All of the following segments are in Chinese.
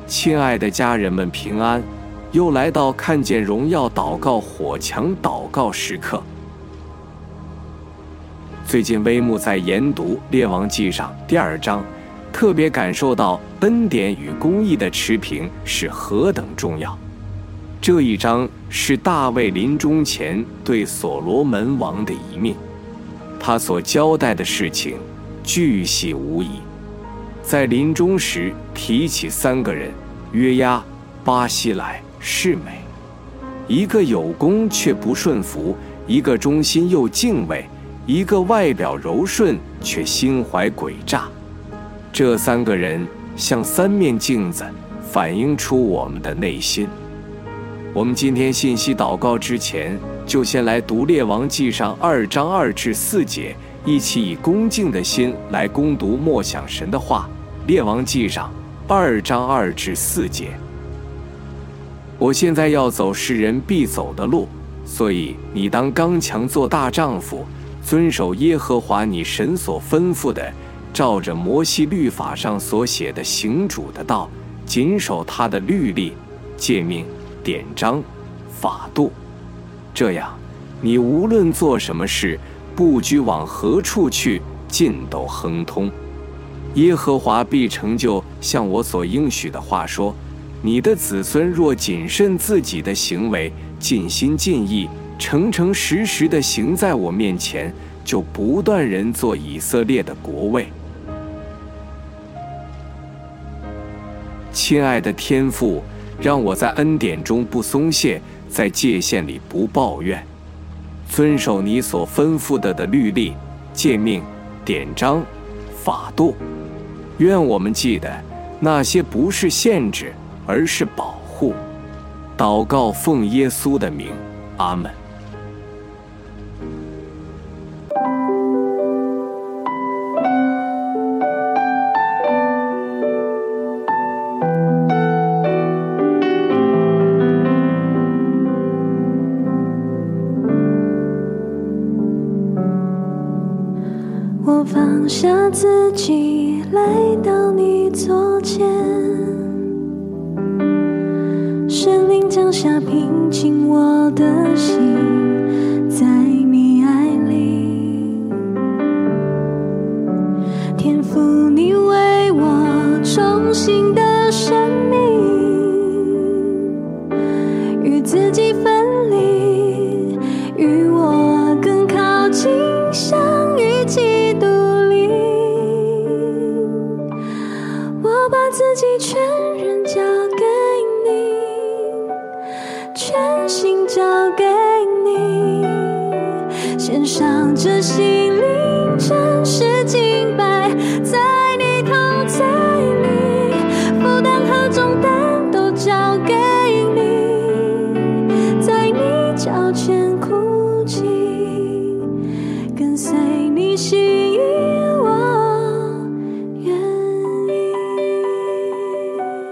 亲爱的家人们平安，又来到看见荣耀祷告火墙祷告时刻。最近微牧在研读《列王纪上》第2章，特别感受到恩典与公义的持平是何等重要。这一章是大卫临终前对所罗门王的遗命，他所交代的事情巨细无遗。在临终时提起3个人，约押、巴西莱、示每，一个有功却不顺服，一个忠心又敬畏，一个外表柔顺却心怀诡诈。这3个人像3面镜子，反映出我们的内心。我们今天信息祷告之前，就先来读列王纪上2章2至4节，一起以恭敬的心来攻读默想神的话。列王纪上2章2至4节。我现在要走世人必走的路，所以你当刚强做大丈夫，遵守耶和华你神所吩咐的，照着摩西律法上所写的行主的道，谨守他的律例、诫命、典章、法度。这样，你无论做什么事，不拘往何处去，尽都亨通。耶和华必成就像我所应许的话说，你的子孙若谨慎自己的行为，尽心尽意，诚诚实实地行在我面前，就不断人做以色列的国位。亲爱的天父，让我在恩典中不松懈，在界限里不抱怨，遵守你所吩咐的律例、诫命、典章、法度。愿我们记得那些不是限制，而是保护。祷告奉耶稣的名，阿们。 我放下自己，来到你座前，圣灵降下平静我的心，在你爱里，天父你为我重新的生命，与自己分离，与我更靠近，相遇基督里，我把自己全人交给你，全心交给你，献上这心灵真实敬拜，在你同在里，负担和重担都交给你，在你脚前哭泣，跟随你心意，我愿意。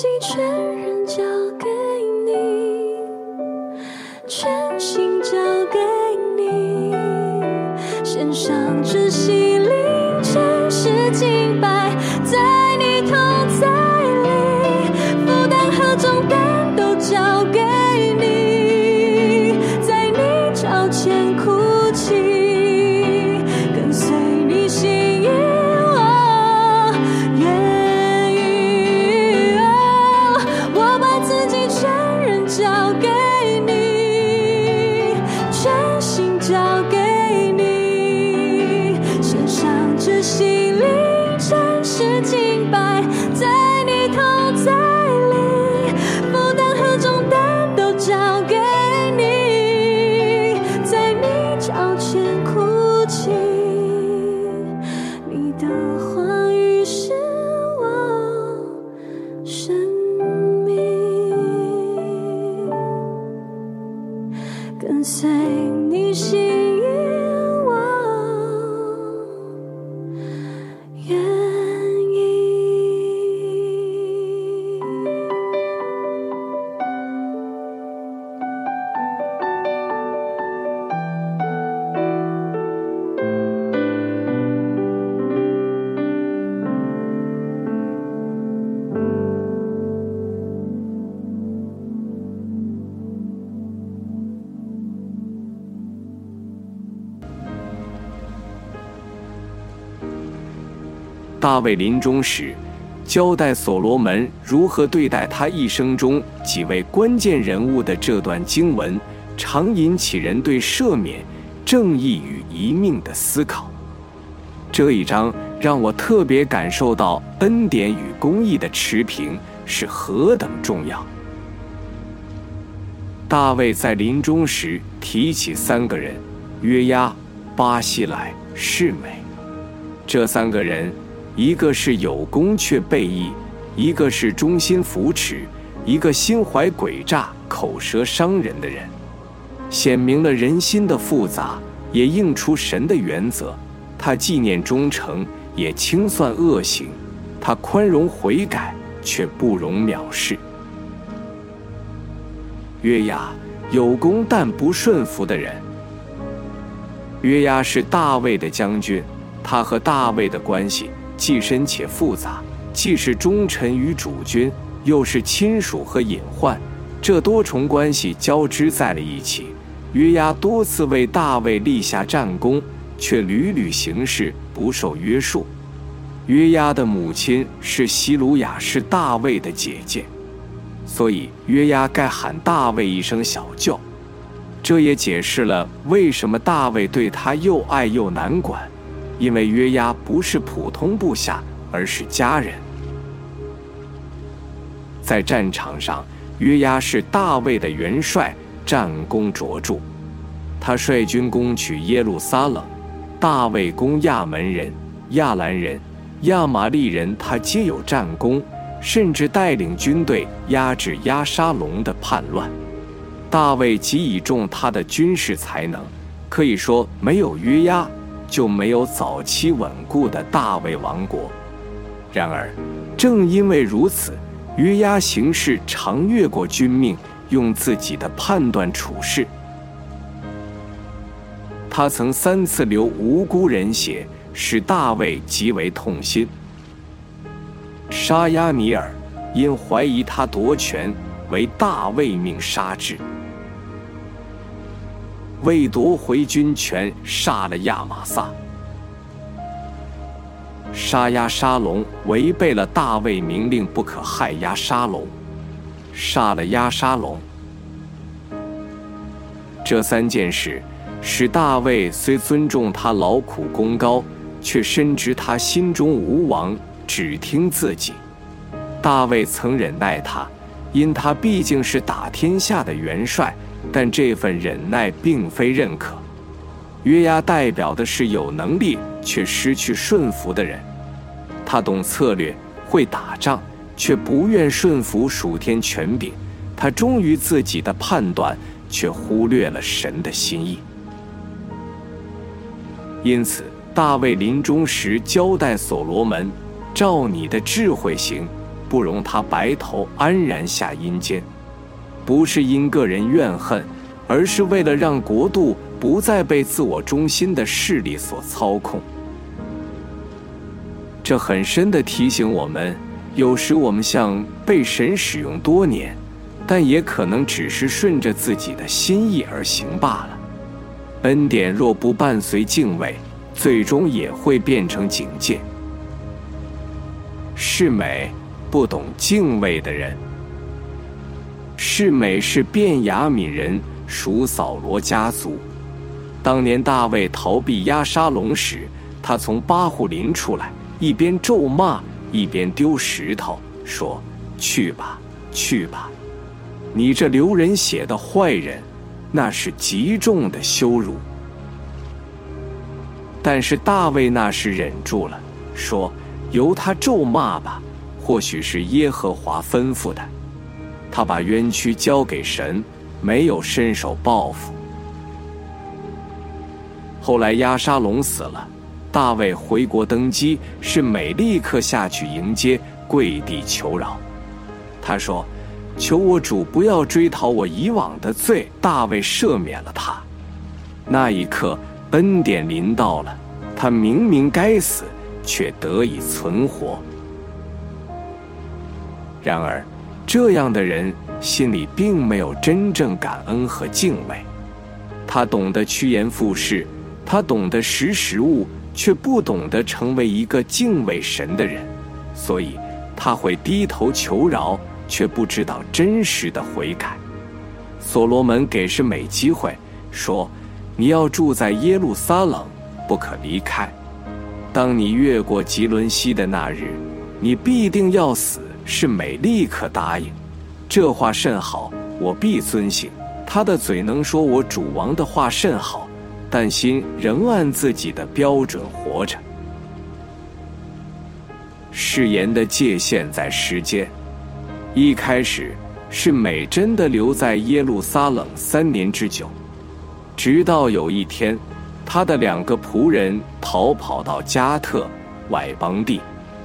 己全人交给你，全心交给你，献上这心灵，全是敬拜，在你同在里，负担和重担都交给你，在你脚前哭泣，跟随你心意，我愿意，我把自己全人交给你，全心交给你，献上这心灵，全是敬拜，在你同在里，负担和重担都交给你，在你脚前哭泣，你的话语是我生命，跟随你心意，我愿意。 大卫临终时交代所罗门如何对待他一生中几位关键人物的这段经文，常引起人对赦免、正义与一命的思考。这一章让我特别感受到恩典与公义的持平是何等重要。大卫在临终时提起3个人：约押、巴西莱、示每。这3个人，一个是有功却背义，一个是忠心扶持，一个心怀诡诈、口舌伤人的人，显明了人心的复杂，也映出神的原则。他纪念忠诚，也清算恶行；他宽容悔改，却不容藐视。约押，有功但不顺服的人。约押是大卫的将军，他和大卫的关系既深且复杂，既是忠臣与主君，又是亲属和隐患，这多重关系交织在了一起。约押多次为大卫立下战功，却屡屡行事不受约束。约押的母亲是希鲁雅，是大卫的姐姐，所以约押该喊大卫一声小舅。这也解释了为什么大卫对他又爱又难管，因为约押不是普通部下，而是家人。在战场上，约押是大卫的元帅，战功卓著。他率军攻取耶路撒冷，大卫攻亚门人、亚兰人、亚玛利人，他皆有战功，甚至带领军队压制押沙龙的叛乱。大卫极倚重他的军事才能，可以说没有约押，就没有早期稳固的大卫王国。然而，正因为如此，约押行事常越过军命，用自己的判断处事。他曾3次流无辜人血，使大卫极为痛心。沙亚米尔因怀疑他夺权，为大卫命杀之。为夺回军权，杀了亚玛撒。杀押沙龙违背了大卫明令，不可害押沙龙，杀了押沙龙。这3件事使大卫虽尊重他劳苦功高，却深知他心中无王，只听自己。大卫曾忍耐他，因他毕竟是打天下的元帅，但这份忍耐并非认可。约押代表的是有能力却失去顺服的人，他懂策略，会打仗，却不愿顺服属天权柄。他忠于自己的判断，却忽略了神的心意。因此，大卫临终时交代所罗门：照你的智慧行， 不容他白头安然下阴间，不是因个人怨恨，而是为了让国度不再被自我中心的势力所操控。这很深地提醒我们，有时我们像被神使用多年，但也可能只是顺着自己的心意而行罢了。恩典若不伴随敬畏，最终也会变成警戒。示每不懂敬畏的人。示每是便雅悯人，属扫罗家族。当年大卫逃避押沙龙时，他从巴户林出来，一边咒骂，一边丢石头，说：“去吧，去吧，你这流人血的坏人！”那是极重的羞辱。但是大卫那时忍住了，说：“由他咒骂吧，或许是耶和华吩咐的。”他把冤屈交给神，没有伸手报复。后来押沙龙死了，大卫回国登基，示每立刻下去迎接，跪地求饶。他说：“求我主不要追讨我以往的罪。”大卫赦免了他。那一刻，恩典临到了，他明明该死，却得以存活。然而，这样的人心里并没有真正感恩和敬畏。他懂得趋炎附势，他懂得识时务，却不懂得成为一个敬畏神的人，所以他会低头求饶，却不知道真实的悔改。所罗门给示每机会，说：“你要住在耶路撒冷，不可离开。当你越过吉伦西的那日，你必定要死。”示每立刻答应。这话甚好，我必遵行。他的嘴能说我主王的话甚好，但心仍按自己的标准活着。誓言的界限在时间。一开始，示每真的留在耶路撒冷3年之久，直到有一天，他的2个仆人逃跑到加特外邦地。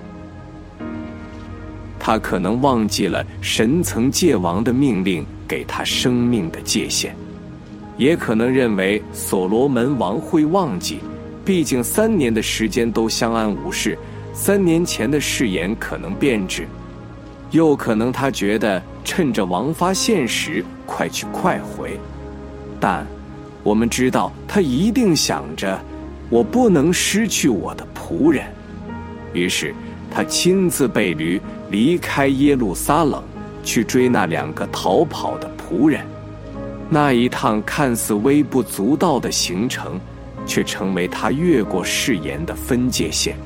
他可能忘记了神曾借王的命令给他生命的界限，也可能认为所罗门王会忘记，毕竟3年的时间都相安无事，3年前的誓言可能变质。又可能他觉得趁着王发现时快去快回，但我们知道他一定想着我不能失去我的仆人，于是他亲自备驴离开耶路撒冷，去追那2个逃跑的仆人。那一趟看似微不足道的行程，却成为他越过誓言的分界线。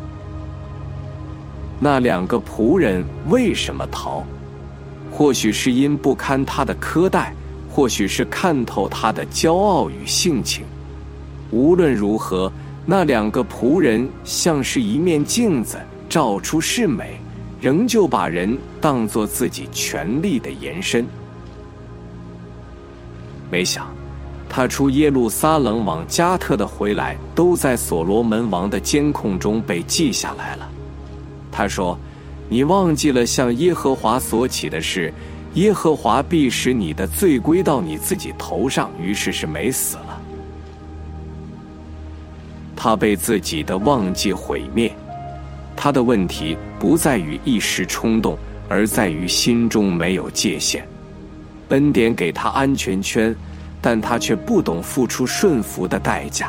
那2个仆人为什么逃？或许是因不堪他的苛待，或许是看透他的骄傲与性情。无论如何，那2个仆人像是一面镜子，照出示每，仍旧把人当作自己权力的延伸。没想他出耶路撒冷往加特的回来，都在所罗门王的监控中被记下来了。他说：“你忘记了向耶和华所起的事，耶和华必使你的罪归到你自己头上。”于是示每死了。他被自己的忘记毁灭。他的问题不在于一时冲动，而在于心中没有界限。恩典给他安全圈，但他却不懂付出顺服的代价。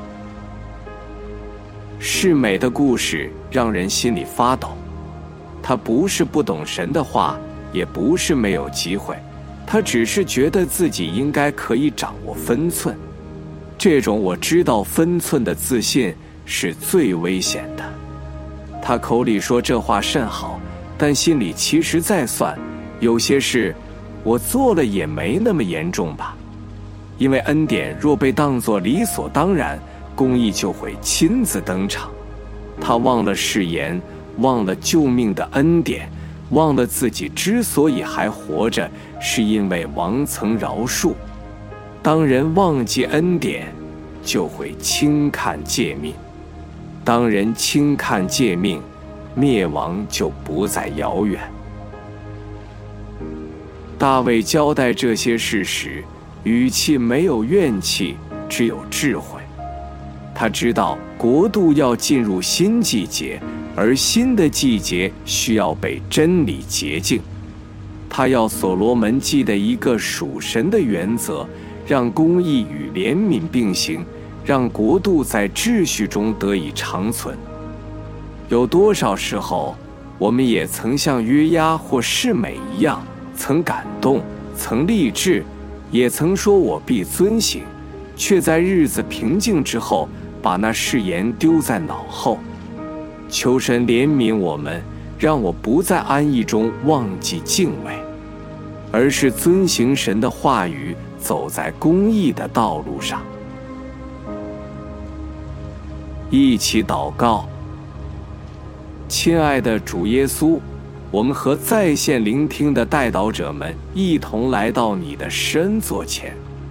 示每的故事让人心里发抖。他不是不懂神的话，也不是没有机会，他只是觉得自己应该可以掌握分寸。这种我知道分寸的自信是最危险的。他口里说这话甚好，但心里其实在算，有些事我做了也没那么严重吧。因为恩典若被当作理所当然，公义就会亲自登场。他忘了誓言，忘了救命的恩典，忘了自己之所以还活着，是因为王曾饶恕。当人忘记恩典，就会轻看诫命。当人轻看诫命， 灭亡就不再遥远。大卫交代这些事时，语气没有怨气，只有智慧。他知道国度要进入新季节，而新的季节需要被真理洁净。他要所罗门记的一个属神的原则，让公义与怜悯并行，让国度在秩序中得以长存。有多少时候，我们也曾像约押或示每一样，曾感动，曾励志，也曾说我必遵行，却在日子平静之后，把那誓言丢在脑后。求神怜悯我们，让我不在安逸中忘记敬畏，而是遵行神的话语，走在公义的道路上。一起祷告。亲爱的主耶稣，我们和在线聆听的代祷者们一同来到你的施恩座前。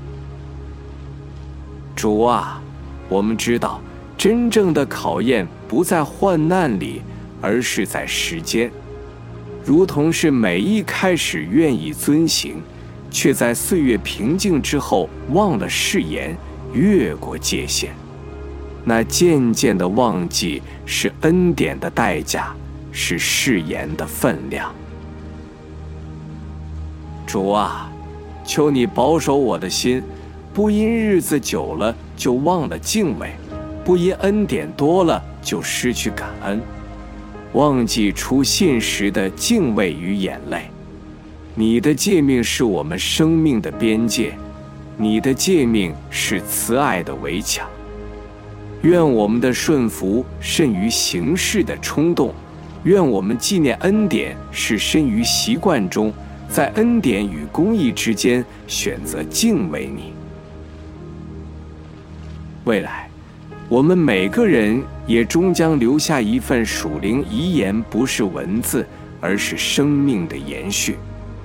主啊，我们知道真正的考验不在患难里，而是在时间。如同是每一开始愿意遵行，却在岁月平静之后忘了誓言，越过界限。那渐渐的忘记是恩典的代价，是誓言的分量。主啊，求你保守我的心，不因日子久了就忘了敬畏，不因恩典多了就失去感恩，忘记出信时的敬畏与眼泪。你的诫命是我们生命的边界，你的诫命是慈爱的围墙。愿我们的顺服甚于行事的冲动，愿我们纪念恩典是深于习惯中，在恩典与公义之间选择敬畏你。未来，我们每个人也终将留下一份属灵遗言，不是文字，而是生命的延续。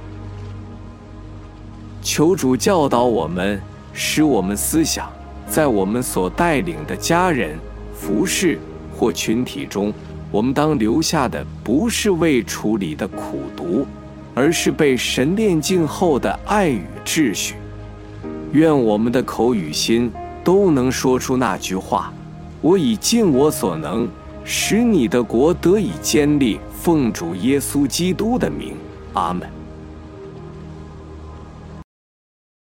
求主教导我们，使我们思想在我们所带领的家人、服事或群体中，我们当留下的不是未处理的苦毒，而是被神炼净后的爱与秩序。愿我们的口与心都能说出那句话：我已尽我所能，使你的国得以坚立，奉主耶稣基督的名，阿们。